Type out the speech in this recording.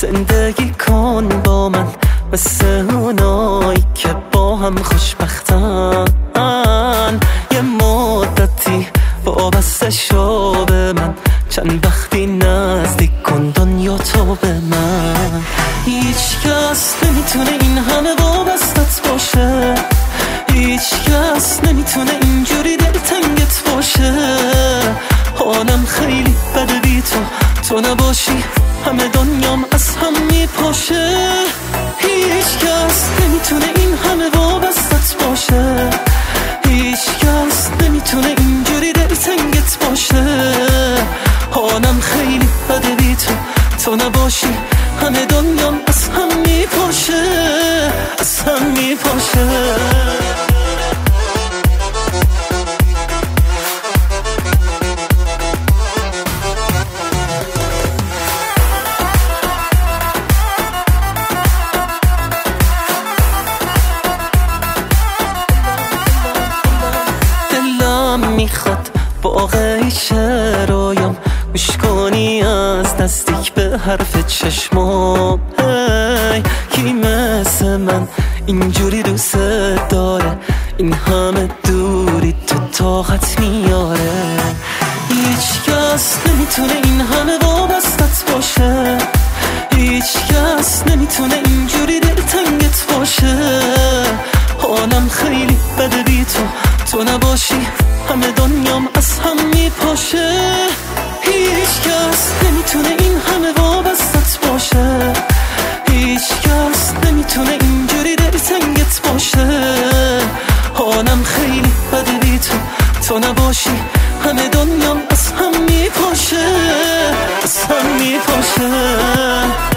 زندگی کن با من مثل اونایی که با هم خوشبختن. یه مدتی وابسته شو به من، چند وقتی نزدیک کن دنیا تو به من. هیچ کس نمیتونه این همه وابستت باشه، هیچ کس نمیتونه اینجوری دلتنگت باشه. حالم خیلی بده بی تو نباشی، همه دنیام از هم میپاشه. هیچ کس نمیتونه این همه وابستت باشه، هیچ کس نمیتونه اینجوری دلتنگت باشه. حالم خیلی بده بی تو نباشی، همه دنیام از هم میپاشه، از هم میپاشه. میخواد واقعی چه رویام گوش کنی از نزدیک به حرف چشمام. کی مثل من اینجوری دوست داره، این همه دوری تو طاقت میاره. هیچ کس نمیتونه این همه وابستت باشه، هیچ کس نمیتونه اینجوری دلتنگت باشه. حالم خیلی بده بی تو نباشی، همه دنیام از هم میپاشه. هیچ کس نمیتونه این همه وابستت باشه، هیچ کس نمیتونه اینجوری دلتنگت باشه. حالم خیلی بده بی تو نباشی، همه دنیام از هم میپاشه، از هم میپاشه.